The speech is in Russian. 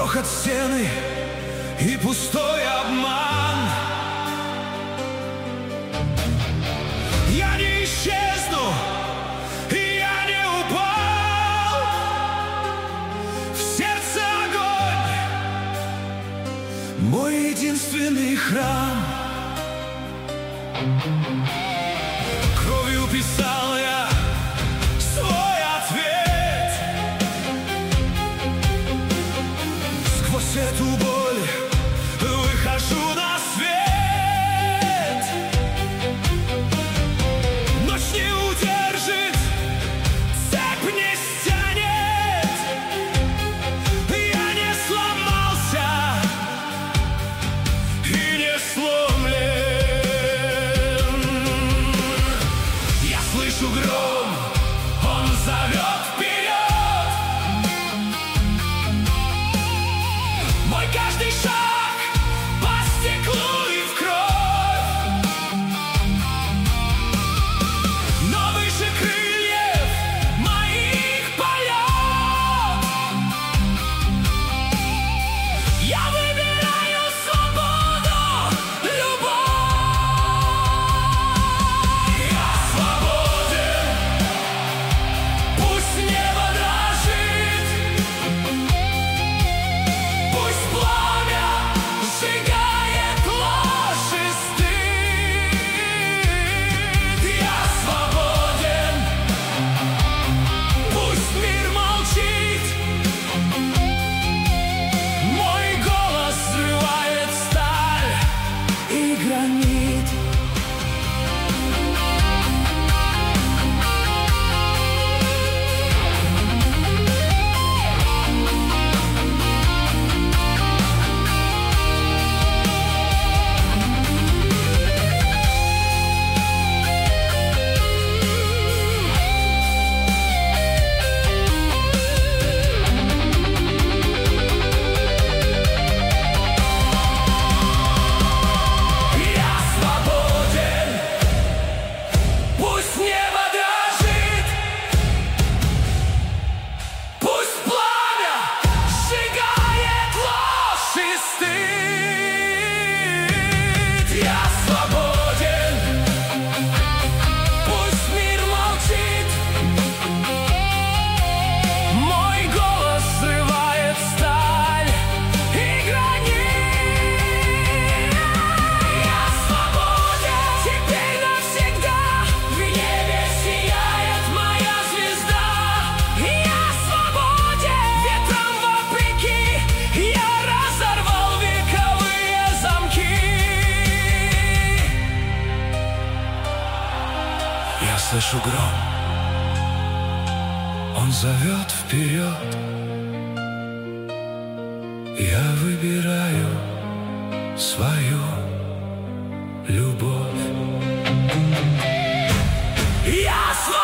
грохот стены и пустой обман. Я не исчезну, и я не упал. В сердце огонь, мой единственный храм. Кровью писал я свой ответ. Сквозь эту боль выхожу на свет. Ночь не удержит, цепь не стянет. Я не сломался и не сломлен. Я слышу гром, он зовет вперед. Мой каждый шаг по стеклу и в кровь. Но выше крыльев моих полет я выбираю свободу, любовь. Я свободен, пусть небо дрожит, пусть пламя сжигает ложь и стыд. Я свободен, пусть мир молчит, мой голос срывает сталь и гранит. Я свободен, пусть небо дрожит, пусть пламя сжигает ложь и стыд. Я свободен, пусть мир молчит, мой голос срывает сталь и гранит. Я свободен, теперь навсегда в небе сияет моя звезда. Я свободен, ветром вопреки я разорвал вековые замки. Я слышу гром, он зовет вперед. Я выбираю свою любовь. Я